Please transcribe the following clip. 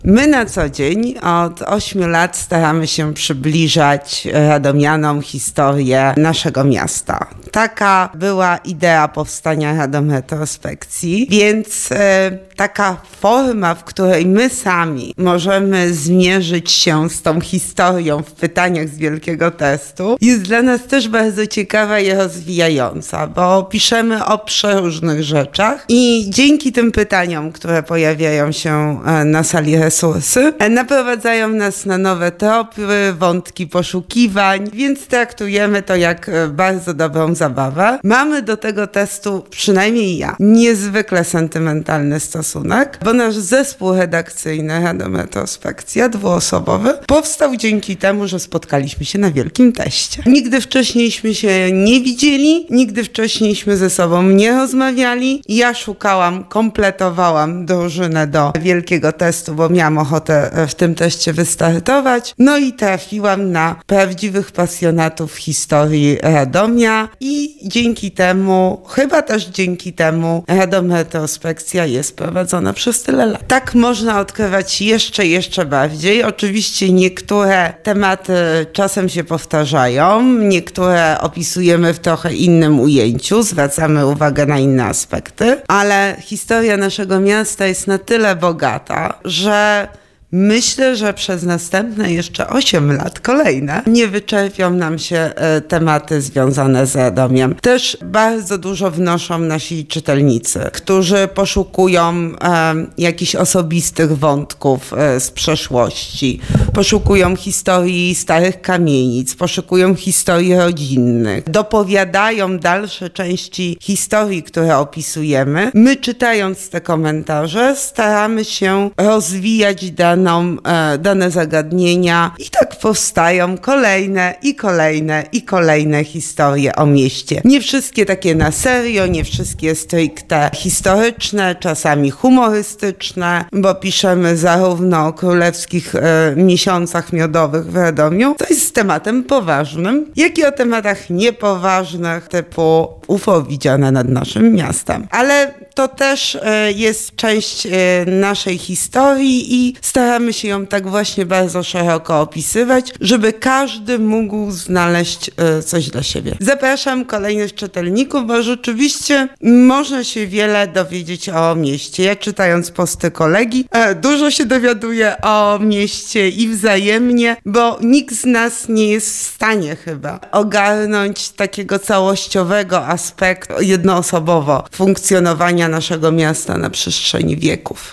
My na co dzień od 8 lat staramy się przybliżać radomianom historię naszego miasta. Taka była idea powstania Radom Retrospekcji, więc taka forma, w której my sami możemy zmierzyć się z tą historią w pytaniach z wielkiego testu, jest dla nas też bardzo ciekawa i rozwijająca, bo piszemy o przeróżnych rzeczach i dzięki tym pytaniom, które pojawiają się na sali resursy, naprowadzają nas na nowe tropy, wątki poszukiwań, więc traktujemy to jak bardzo dobrą zabawę. Mamy do tego testu, przynajmniej ja, niezwykle sentymentalny stosunek, bo nasz zespół redakcyjny Radom Retrospekcja, dwuosobowy, powstał dzięki temu, że spotkaliśmy się na wielkim teście. Nigdy wcześniejśmy się nie widzieli, nigdy wcześniejśmy ze sobą nie rozmawiali. Ja szukałam, kompletowałam drużynę do wielkiego testu, bo miałam ochotę w tym teście wystartować. No i trafiłam na prawdziwych pasjonatów historii Radomia i dzięki temu, chyba też dzięki temu, Radom Retrospekcja jest prowadzona przez tyle lat. Tak można odkrywać jeszcze bardziej. Oczywiście niektóre tematy czasem się powtarzają, niektóre opisujemy w trochę innym ujęciu, zwracamy uwagę na inne aspekty, ale historia naszego miasta jest na tyle bogata, że myślę, że przez następne jeszcze 8 lat, kolejne, nie wyczerpią nam się tematy związane z Radomiem. Też bardzo dużo wnoszą nasi czytelnicy, którzy poszukują jakichś osobistych wątków z przeszłości, poszukują historii starych kamienic, poszukują historii rodzinnych, dopowiadają dalsze części historii, które opisujemy. My, czytając te komentarze, staramy się rozwijać dane zagadnienia i tak powstają kolejne historie o mieście. Nie wszystkie takie na serio, nie wszystkie stricte historyczne, czasami humorystyczne, bo piszemy zarówno o królewskich miesiącach miodowych w Radomiu, to jest tematem poważnym, jak i o tematach niepoważnych typu UFO widziane nad naszym miastem. Ale to też jest część naszej historii i staramy się ją tak właśnie bardzo szeroko opisywać, żeby każdy mógł znaleźć coś dla siebie. Zapraszam kolejnych czytelników, bo rzeczywiście można się wiele dowiedzieć o mieście. Ja, czytając posty kolegi, dużo się dowiaduję o mieście i wzajemnie, bo nikt z nas nie jest w stanie chyba ogarnąć takiego całościowego aspektu jednoosobowo funkcjonowania naszego miasta na przestrzeni wieków.